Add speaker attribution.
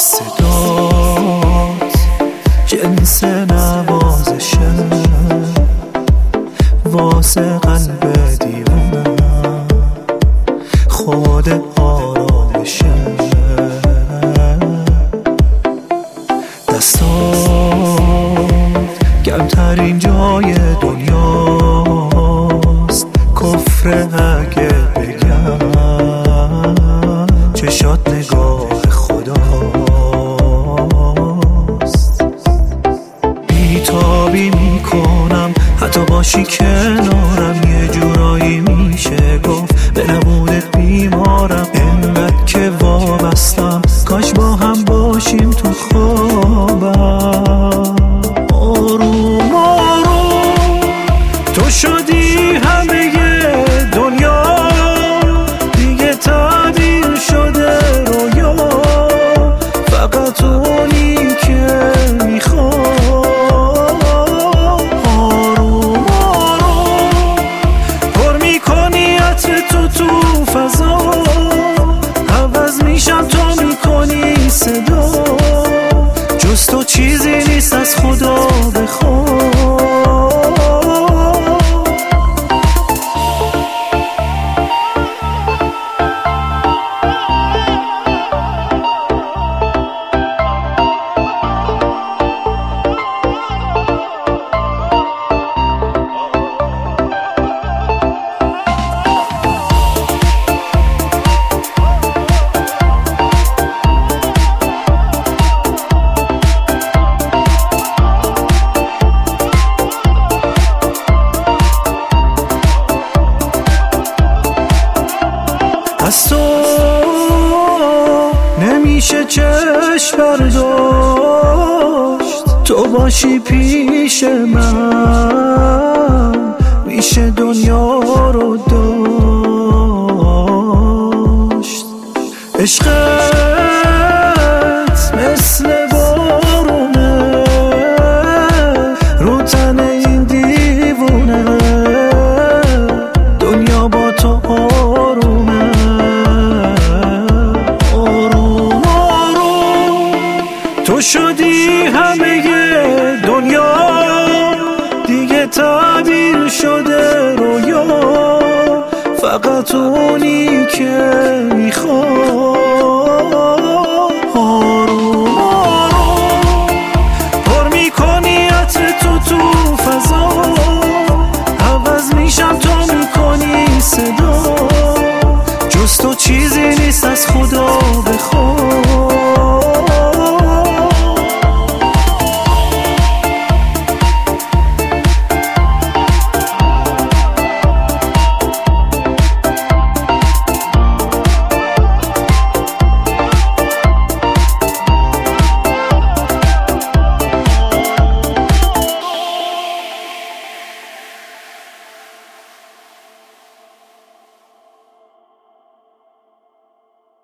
Speaker 1: صدات جنس نوازشه واسه قلب دیوونم خود آرامشه. دستات کمترین جای دنیاست، کفر اگه بگم چشات نگاه خداست. بیتابی میکنم حتی باشی کنارم، یه جورایی میشه گفت به نبودت بیمارم. انقدر که وابستم کاش با هم باشیم تو خوابم. آروم آروم تو شدی همه دنیا، دیگه تبدیل شده رویا. فقط اونی که میخوام. آروم آروم پر میکنی عطر تو فضا، عوض میشم تو میکنی صدا. جز تو چیزی نیست از خدا بخوام. از تو نمیشه چشم برداشت، تو باشی پیش من میشه دنیا رو داشت. عشقت مثل بارونه رو تن این دیوونه، دنیا با تو آرومه. تو شدی همه دنیا، دیگه تبدیل شده رویا. فقط اونی که میخوام.